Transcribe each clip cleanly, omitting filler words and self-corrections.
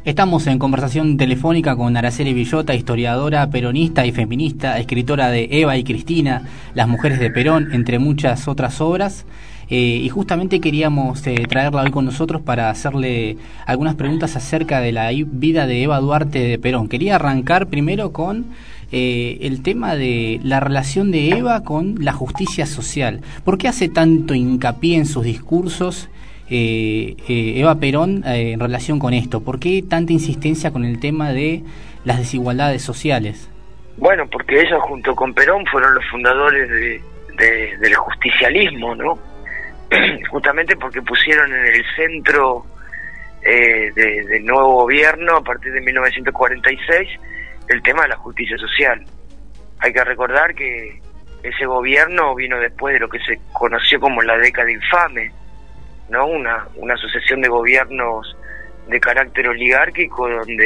Estamos en conversación telefónica con Araceli Villota, historiadora, peronista y feminista, escritora de Eva y Cristina, Las mujeres de Perón, entre muchas otras obras. Y justamente queríamos traerla hoy con nosotros para hacerle algunas preguntas acerca de la vida de Eva Duarte de Perón. Quería arrancar primero con el tema de la relación de Eva con la justicia social. ¿Por qué hace tanto hincapié en sus discursos Eva Perón en relación con esto? ¿Por qué tanta insistencia con el tema de las desigualdades sociales? Bueno, porque ellos junto con Perón fueron los fundadores del justicialismo, ¿no? Justamente porque pusieron en el centro del nuevo gobierno a partir de 1946 el tema de la justicia social. Hay que recordar que ese gobierno vino después de lo que se conoció como la década infame, ¿no? Una sucesión de gobiernos de carácter oligárquico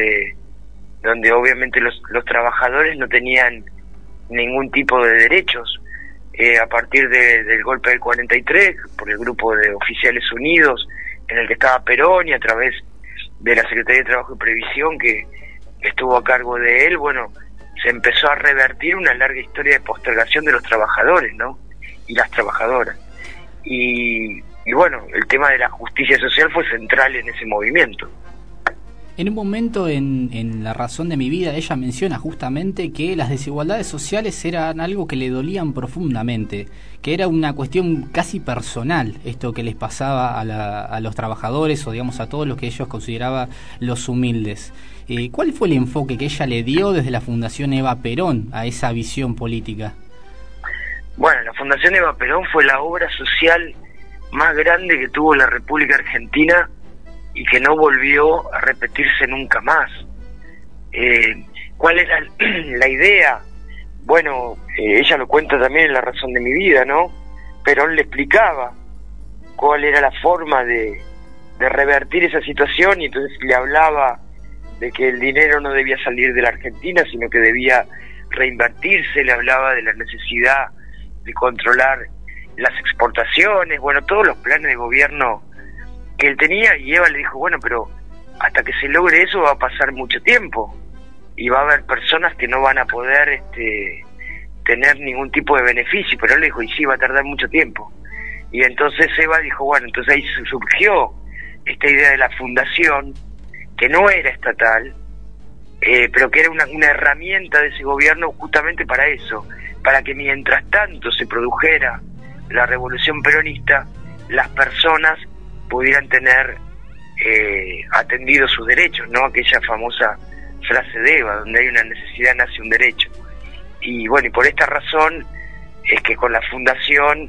donde obviamente los trabajadores no tenían ningún tipo de derechos. A partir del golpe del 43, por el grupo de Oficiales Unidos, en el que estaba Perón, y a través de la Secretaría de Trabajo y Previsión que estuvo a cargo de él, bueno, se empezó a revertir una larga historia de postergación de los trabajadores, ¿no? Y las trabajadoras. Y bueno, el tema de la justicia social fue central en ese movimiento. En un momento en La razón de mi vida, ella menciona justamente que las desigualdades sociales eran algo que le dolían profundamente, que era una cuestión casi personal, esto que les pasaba a los trabajadores o digamos a todos los que ellos consideraban los humildes. ¿Cuál fue el enfoque que ella le dio desde la Fundación Eva Perón a esa visión política? Bueno, la Fundación Eva Perón fue la obra social más grande que tuvo la República Argentina y que no volvió a repetirse nunca más. ¿Cuál era la idea? Bueno, ella lo cuenta también en La razón de mi vida, ¿no? Perón le explicaba cuál era la forma de revertir esa situación, y entonces le hablaba de que el dinero no debía salir de la Argentina, sino que debía reinvertirse, le hablaba de la necesidad de controlar las exportaciones, bueno, todos los planes de gobierno que él tenía. Y Eva le dijo, bueno, pero hasta que se logre eso va a pasar mucho tiempo y va a haber personas que no van a poder tener ningún tipo de beneficio. Pero él le dijo, y sí, va a tardar mucho tiempo. Y entonces Eva dijo, bueno, entonces ahí surgió esta idea de la fundación, que no era estatal, pero que era una herramienta de ese gobierno justamente para eso, para que mientras tanto se produjera la revolución peronista, las personas pudieran tener atendido sus derechos, ¿no? Aquella famosa frase de Eva, donde hay una necesidad nace un derecho. Y bueno, y por esta razón es que con la fundación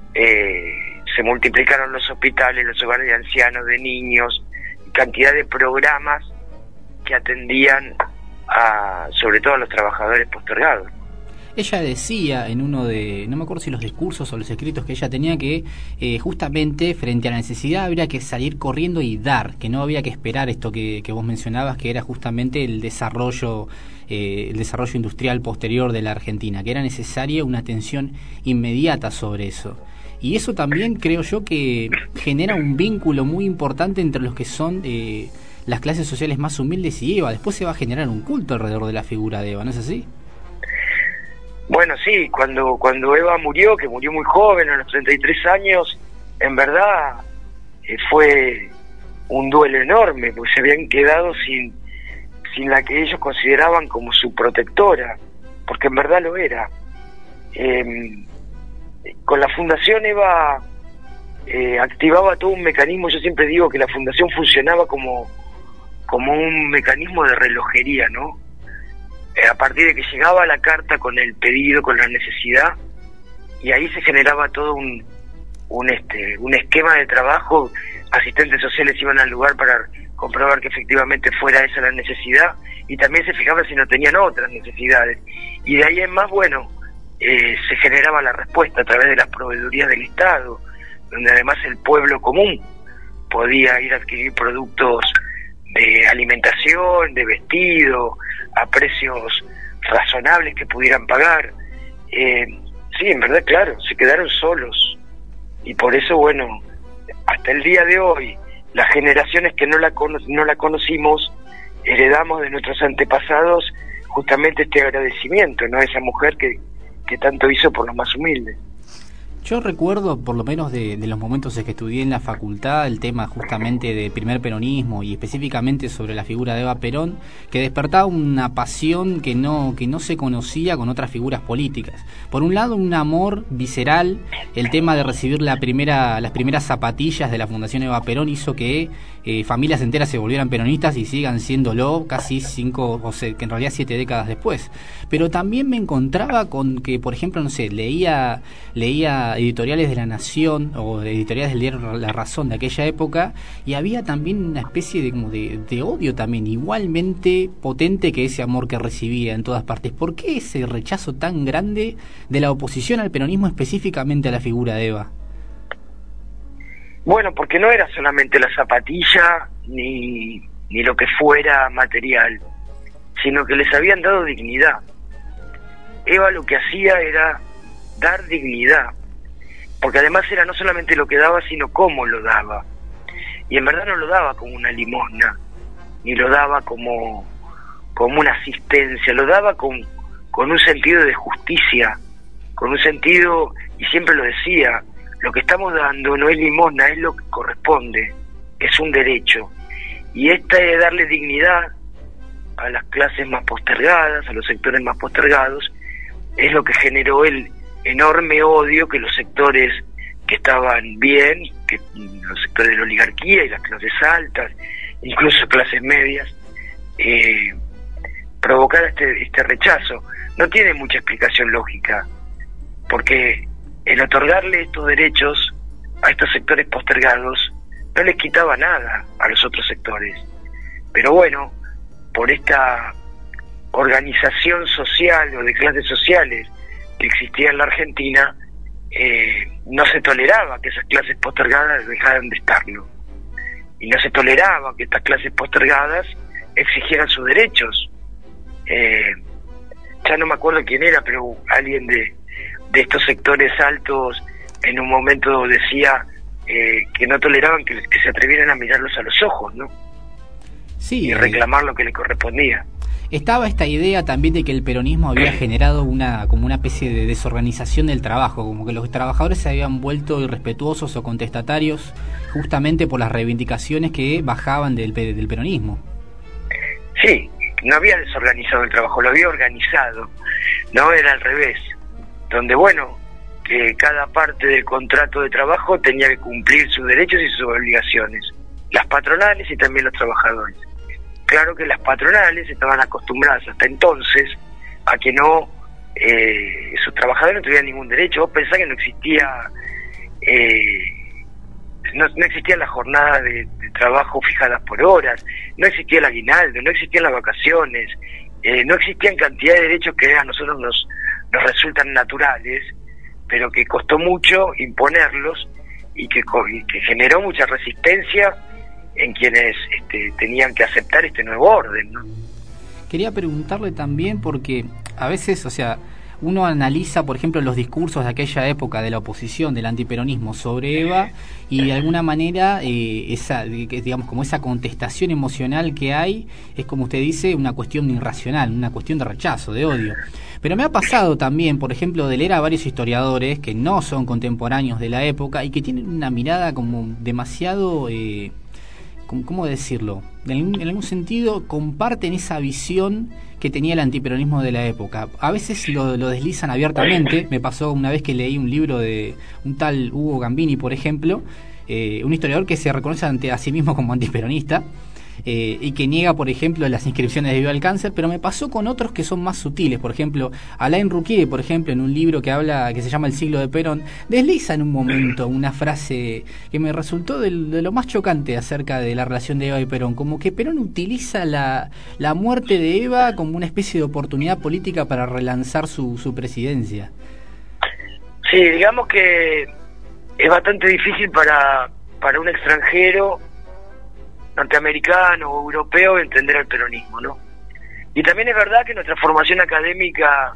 se multiplicaron los hospitales, los hogares de ancianos, de niños, y cantidad de programas que atendían sobre todo a los trabajadores postergados. Ella decía en uno de, no me acuerdo si los discursos o los escritos que ella tenía, que justamente frente a la necesidad habría que salir corriendo y dar, que no había que esperar esto que vos mencionabas, que era justamente el desarrollo industrial posterior de la Argentina, que era necesaria una atención inmediata sobre eso. Y eso también creo yo que genera un vínculo muy importante entre los que son las clases sociales más humildes y Eva. Después se va a generar un culto alrededor de la figura de Eva, ¿no es así? Bueno, sí, cuando Eva murió, que murió muy joven, a los 33 años, en verdad fue un duelo enorme, porque se habían quedado sin la que ellos consideraban como su protectora, porque en verdad lo era. Con la Fundación Eva activaba todo un mecanismo. Yo siempre digo que la Fundación funcionaba como un mecanismo de relojería, ¿no? A partir de que llegaba la carta con el pedido, con la necesidad, y ahí se generaba todo un esquema de trabajo. Asistentes sociales iban al lugar para comprobar que efectivamente fuera esa la necesidad, y también se fijaban si no tenían otras necesidades, y de ahí en más, bueno, se generaba la respuesta a través de las proveedurías del Estado, donde además el pueblo común podía ir a adquirir productos de alimentación, de vestido, a precios razonables que pudieran pagar. Sí, en verdad, claro, se quedaron solos, y por eso, bueno, hasta el día de hoy, las generaciones que no la conocimos, heredamos de nuestros antepasados justamente este agradecimiento, ¿no? Esa mujer que tanto hizo por los más humildes. Yo recuerdo, por lo menos de los momentos en que estudié en la facultad, el tema justamente de primer peronismo y específicamente sobre la figura de Eva Perón, que despertaba una pasión que no se conocía con otras figuras políticas. Por un lado, un amor visceral, el tema de recibir las primeras zapatillas de la Fundación Eva Perón hizo que familias enteras se volvieran peronistas y sigan siéndolo casi 5, o sea, que en realidad 7 décadas después. Pero también me encontraba con que, por ejemplo, no sé, leía editoriales de La Nación o editoriales del diario La Razón de aquella época, y había también una especie de odio también igualmente potente que ese amor que recibía en todas partes. ¿Por qué ese rechazo tan grande de la oposición al peronismo, específicamente a la figura de Eva? Bueno, porque no era solamente la zapatilla ni lo que fuera material, sino que les habían dado dignidad. Eva lo que hacía era dar dignidad, porque además era no solamente lo que daba, sino cómo lo daba. Y en verdad no lo daba como una limosna, ni lo daba como una asistencia, lo daba con un sentido de justicia, con un sentido, y siempre lo decía, lo que estamos dando no es limosna, es lo que corresponde, es un derecho. Y esta de darle dignidad a las clases más postergadas, a los sectores más postergados, es lo que generó el enorme odio que los sectores que estaban bien, que los sectores de la oligarquía y las clases altas, incluso clases medias, provocara este rechazo. No tiene mucha explicación lógica, porque el otorgarle estos derechos a estos sectores postergados no les quitaba nada a los otros sectores. Pero bueno, por esta organización social o de clases sociales que existía en la Argentina, no se toleraba que esas clases postergadas dejaran de estarlo. Y no se toleraba que estas clases postergadas exigieran sus derechos. Ya no me acuerdo quién era, pero alguien de estos sectores altos en un momento decía que no toleraban que se atrevieran a mirarlos a los ojos, ¿no? Sí, y reclamar lo que le correspondía. Estaba esta idea también de que el peronismo había generado como una especie de desorganización del trabajo, como que los trabajadores se habían vuelto irrespetuosos o contestatarios justamente por las reivindicaciones que bajaban del peronismo. Sí, no había desorganizado el trabajo, lo había organizado, no era al revés, donde bueno, que cada parte del contrato de trabajo tenía que cumplir sus derechos y sus obligaciones, las patronales y también los trabajadores. Claro que las patronales estaban acostumbradas hasta entonces a que sus trabajadores no tuvieran ningún derecho. Vos pensás que no existían las jornadas de trabajo fijadas por horas, no existía el aguinaldo, no existían las vacaciones, no existían cantidad de derechos que a nosotros nos resultan naturales, pero que costó mucho imponerlos y que generó mucha resistencia en quienes tenían que aceptar este nuevo orden, ¿no? Quería preguntarle también porque a veces, o sea, uno analiza, por ejemplo, los discursos de aquella época de la oposición, del antiperonismo sobre Eva, y de alguna manera digamos, como esa contestación emocional que hay, es como usted dice, una cuestión irracional, una cuestión de rechazo, de odio. Pero me ha pasado también, por ejemplo, de leer a varios historiadores que no son contemporáneos de la época y que tienen una mirada como demasiado... ¿cómo decirlo? En algún sentido comparten esa visión que tenía el antiperonismo de la época. A veces lo deslizan abiertamente. Me pasó una vez que leí un libro de un tal Hugo Gambini, por ejemplo, un historiador que se reconoce a sí mismo como antiperonista, y que niega, por ejemplo, las inscripciones de Viva el Cáncer, pero me pasó con otros que son más sutiles. Por ejemplo, Alain Rouquier, por ejemplo, en un libro que se llama El siglo de Perón, desliza en un momento una frase que me resultó de lo más chocante acerca de la relación de Eva y Perón, como que Perón utiliza la muerte de Eva como una especie de oportunidad política para relanzar su presidencia. Sí, digamos que es bastante difícil para un extranjero norteamericano o europeo entender el peronismo, ¿no? Y también es verdad que nuestra formación académica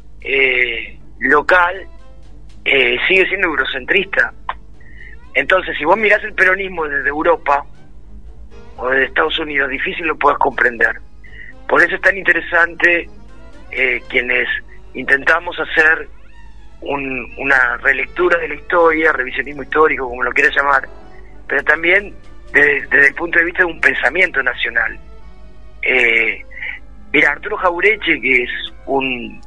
local sigue siendo eurocentrista. Entonces, si vos mirás el peronismo desde Europa, o desde Estados Unidos, difícil lo puedas comprender. Por eso es tan interesante quienes intentamos hacer una relectura de la historia, revisionismo histórico, como lo quieras llamar, pero también desde el punto de vista de un pensamiento nacional. Mira, Arturo Jauretche, que es un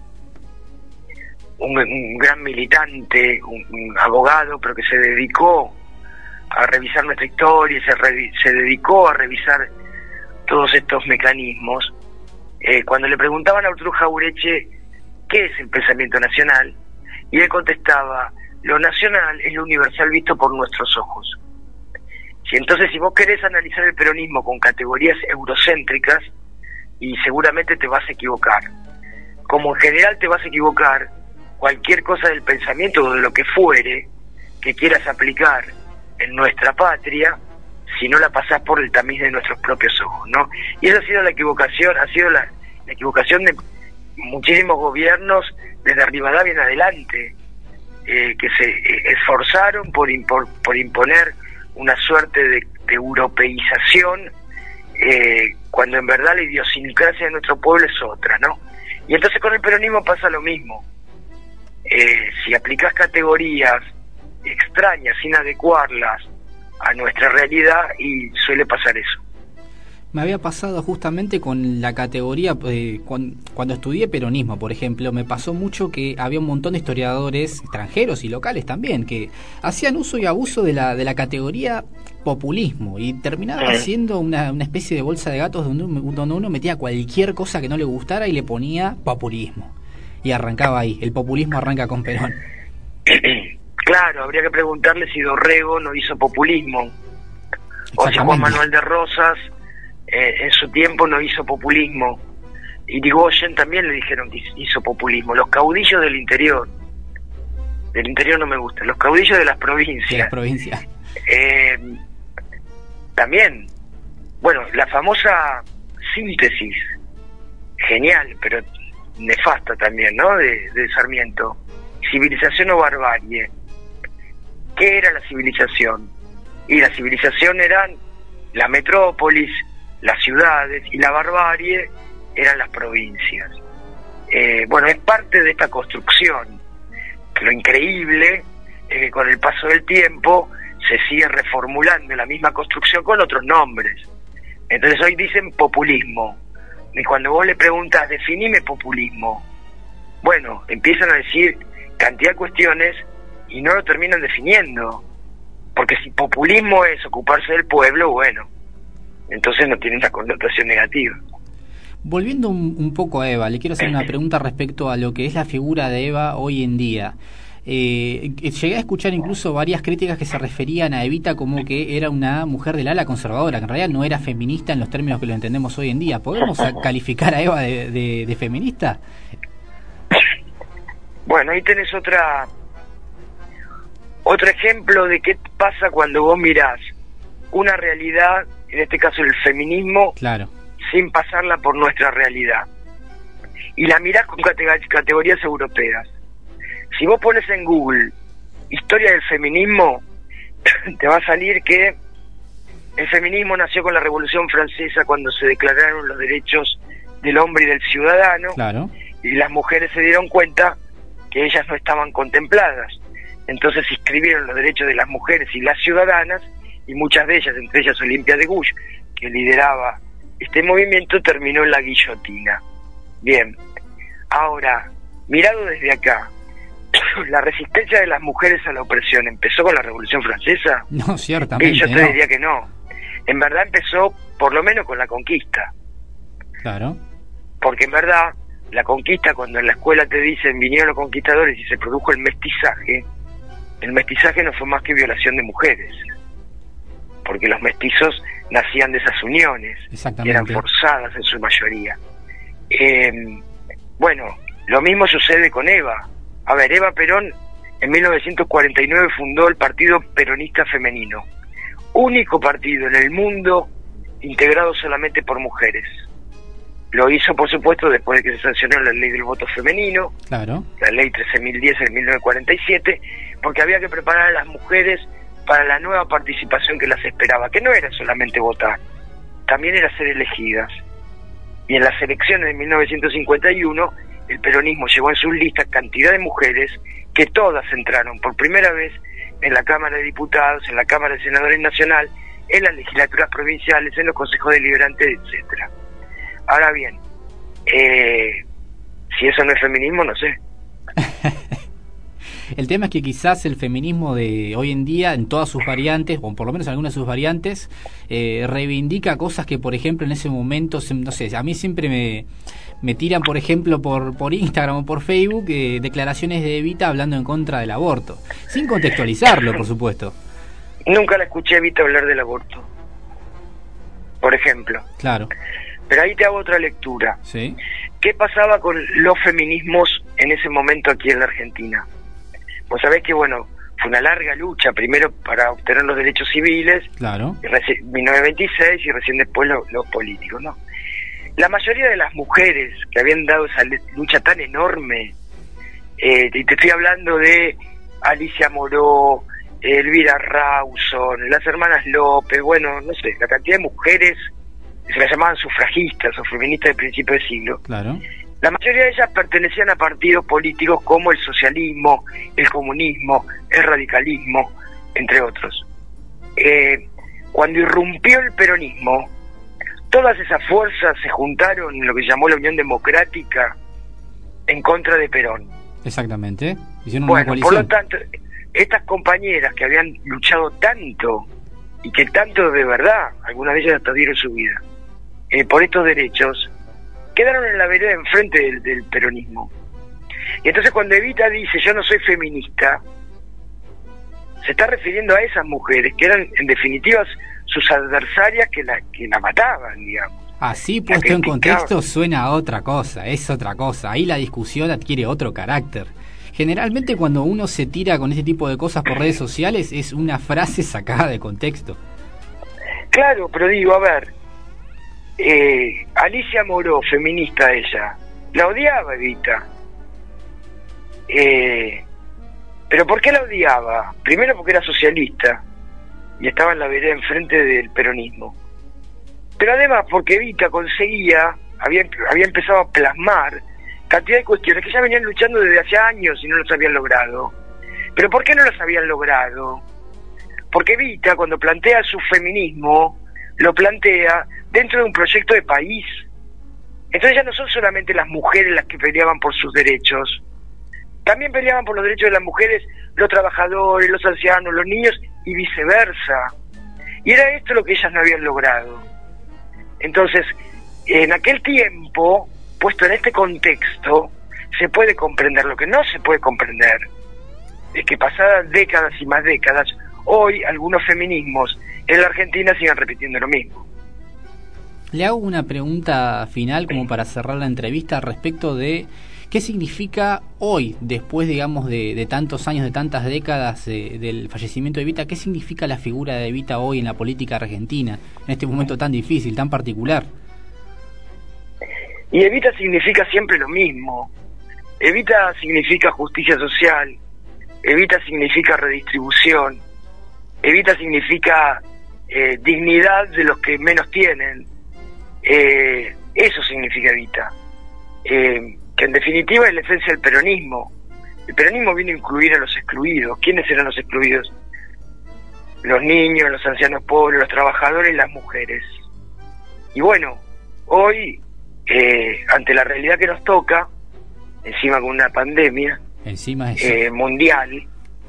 gran militante, un abogado, pero que se dedicó a revisar nuestra historia, se dedicó a revisar todos estos mecanismos. Cuando le preguntaban a Arturo Jauretche qué es el pensamiento nacional, y él contestaba: lo nacional es lo universal visto por nuestros ojos. Entonces, si vos querés analizar el peronismo con categorías eurocéntricas, y seguramente te vas a equivocar, como en general te vas a equivocar cualquier cosa del pensamiento o de lo que fuere que quieras aplicar en nuestra patria, si no la pasás por el tamiz de nuestros propios ojos, ¿no? Y esa ha sido la equivocación, la equivocación de muchísimos gobiernos desde Rivadavia en adelante, que se esforzaron por imponer una suerte de europeización, cuando en verdad la idiosincrasia de nuestro pueblo es otra, ¿no? Y entonces con el peronismo pasa lo mismo. Si aplicás categorías extrañas sin adecuarlas a nuestra realidad, y suele pasar eso. Me había pasado justamente con la categoría, cuando estudié peronismo, por ejemplo, me pasó mucho que había un montón de historiadores extranjeros y locales también que hacían uso y abuso de la categoría populismo, y terminaba siendo una especie de bolsa de gatos donde uno metía cualquier cosa que no le gustara y le ponía populismo, y arrancaba ahí. El populismo arranca con Perón. Claro, habría que preguntarle si Dorrego no hizo populismo, o si Juan Manuel de Rosas en su tiempo no hizo populismo. Irigoyen también le dijeron que hizo populismo. Los caudillos del interior no me gustan, los caudillos de las provincias. También, bueno, la famosa síntesis, genial, pero nefasta también, ¿no?, de Sarmiento: civilización o barbarie. ¿Qué era la civilización? Y la civilización eran la metrópolis, las ciudades, y la barbarie eran las provincias. Bueno, es parte de esta construcción. Lo increíble es que con el paso del tiempo se sigue reformulando la misma construcción con otros nombres. Entonces hoy dicen populismo, y cuando vos le preguntas, definime populismo, bueno, empiezan a decir cantidad de cuestiones y no lo terminan definiendo, porque si populismo es ocuparse del pueblo, bueno, entonces no tiene una connotación negativa. Volviendo un poco a Eva, le quiero hacer una pregunta respecto a lo que es la figura de Eva hoy en día. Llegué a escuchar incluso varias críticas que se referían a Evita como que era una mujer del ala conservadora, que en realidad no era feminista en los términos que lo entendemos hoy en día. ¿Podemos calificar a Eva de feminista? Bueno, ahí tenés otro ejemplo de qué pasa cuando vos mirás una realidad, en este caso el feminismo, claro, sin pasarla por nuestra realidad, y la mirás con categorías europeas. Si vos pones en Google historia del feminismo, te va a salir que el feminismo nació con la Revolución Francesa, cuando se declararon los derechos del hombre y del ciudadano, claro, y las mujeres se dieron cuenta que ellas no estaban contempladas. Entonces inscribieron los derechos de las mujeres y las ciudadanas, y muchas de ellas, entre ellas Olimpia de Gouges, que lideraba este movimiento, terminó en la guillotina. Bien, ahora, mirado desde acá, ¿la resistencia de las mujeres a la opresión empezó con la Revolución Francesa? No, ciertamente. Y yo te diría que no. En verdad empezó, por lo menos, con la conquista. Claro. Porque en verdad, la conquista, cuando en la escuela te dicen vinieron los conquistadores y se produjo el mestizaje no fue más que violación de mujeres. Porque los mestizos nacían de esas uniones, que eran forzadas en su mayoría. Bueno, lo mismo sucede con Eva. A ver, Eva Perón en 1949 fundó el Partido Peronista Femenino, único partido en el mundo integrado solamente por mujeres. Lo hizo, por supuesto, después de que se sancionó la ley del voto femenino, claro, la ley 13.010 en 1947, porque había que preparar a las mujeres para la nueva participación que las esperaba, que no era solamente votar, también era ser elegidas. Y en las elecciones de 1951, el peronismo llevó en sus listas cantidad de mujeres que todas entraron por primera vez en la Cámara de Diputados, en la Cámara de Senadores Nacional, en las legislaturas provinciales, en los consejos deliberantes, etcétera. Ahora bien, si eso no es feminismo, no sé. El tema es que quizás el feminismo de hoy en día, en todas sus variantes, o por lo menos algunas de sus variantes, reivindica cosas que, por ejemplo, en ese momento, no sé, a mí siempre me tiran, por ejemplo, por Instagram o por Facebook, declaraciones de Evita hablando en contra del aborto, sin contextualizarlo, por supuesto. Nunca la escuché a Evita hablar del aborto, por ejemplo. Claro. Pero ahí te hago otra lectura. Sí. ¿Qué pasaba con los feminismos en ese momento aquí en la Argentina? Vos sabés que, bueno, fue una larga lucha, primero para obtener los derechos civiles, claro, 1926, y recién después los políticos, ¿no? La mayoría de las mujeres que habían dado esa lucha tan enorme, y te estoy hablando de Alicia Moró, Elvira Rawson, las hermanas López, bueno, no sé, la cantidad de mujeres que se las llamaban sufragistas o feministas del principio del siglo. Claro. La mayoría de ellas pertenecían a partidos políticos como el socialismo, el comunismo, el radicalismo, entre otros. Cuando irrumpió el peronismo, todas esas fuerzas se juntaron en lo que llamó la Unión Democrática en contra de Perón. Exactamente. Hicieron bueno, una coalición. Por lo tanto, estas compañeras que habían luchado tanto, y que tanto de verdad, algunas de ellas hasta dieron su vida, por estos derechos, quedaron en la vereda enfrente del peronismo. Y entonces cuando Evita dice yo no soy feminista, se está refiriendo a esas mujeres que eran en definitiva sus adversarias que la mataban, digamos. Así puesto en contexto suena a otra cosa, es otra cosa. Ahí la discusión adquiere otro carácter. Generalmente cuando uno se tira con ese tipo de cosas por redes sociales es una frase sacada de contexto. Claro, pero digo, a ver, Alicia Moró, feminista ella, la odiaba Evita. ¿Pero por qué la odiaba? Primero porque era socialista y estaba en la vereda enfrente del peronismo. Pero además porque Evita conseguía, había empezado a plasmar cantidad de cuestiones que ya venían luchando desde hace años y no los habían logrado. ¿Pero por qué no los habían logrado? Porque Evita, cuando plantea su feminismo, lo plantea dentro de un proyecto de país. Entonces ya no son solamente las mujeres las que peleaban por sus derechos, también peleaban por los derechos de las mujeres, los trabajadores, los ancianos, los niños y viceversa. Y era esto lo que ellas no habían logrado. Entonces, en aquel tiempo, puesto en este contexto, se puede comprender. Lo que no se puede comprender es que pasadas décadas y más décadas, hoy algunos feminismos en la Argentina sigan repitiendo lo mismo. Le hago una pregunta final como para cerrar la entrevista respecto de qué significa hoy, después digamos de tantos años, de tantas décadas del fallecimiento de Evita, qué significa la figura de Evita hoy en la política argentina, en este momento tan difícil, tan particular. Y Evita significa siempre lo mismo. Evita significa justicia social, Evita significa redistribución, Evita significa dignidad de los que menos tienen. Eso significa Evita, que en definitiva es la esencia del peronismo. El peronismo vino a incluir a los excluidos. ¿Quiénes eran los excluidos? Los niños, los ancianos pobres, los trabajadores y las mujeres. Y bueno, hoy, ante la realidad que nos toca, encima con una pandemia mundial,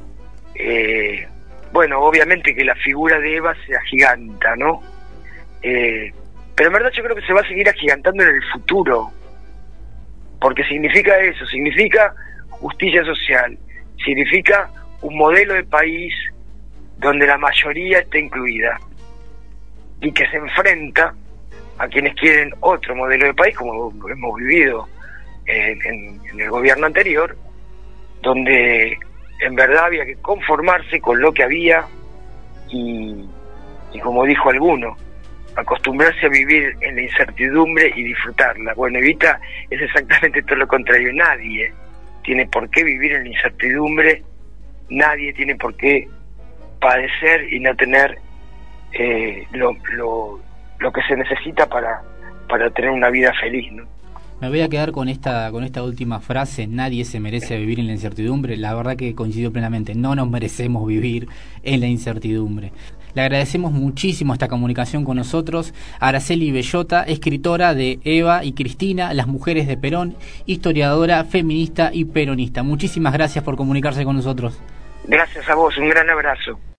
bueno, obviamente que la figura de Eva se agiganta, ¿no? Pero en verdad yo creo que se va a seguir agigantando en el futuro, porque significa eso, significa justicia social, significa un modelo de país donde la mayoría esté incluida y que se enfrenta a quienes quieren otro modelo de país, como hemos vivido en el gobierno anterior, donde en verdad había que conformarse con lo que había y como dijo alguno, acostumbrarse a vivir en la incertidumbre y disfrutarla. Bueno, Evita es exactamente todo lo contrario. Nadie tiene por qué vivir en la incertidumbre, nadie tiene por qué padecer y no tener lo lo que se necesita para tener una vida feliz, ¿no? Me voy a quedar con esta última frase: nadie se merece vivir en la incertidumbre. La verdad que coincido plenamente, no nos merecemos vivir en la incertidumbre. Le agradecemos muchísimo esta comunicación con nosotros a Araceli Bellota, escritora de Eva y Cristina, Las Mujeres de Perón, historiadora, feminista y peronista. Muchísimas gracias por comunicarse con nosotros. Gracias a vos, un gran abrazo.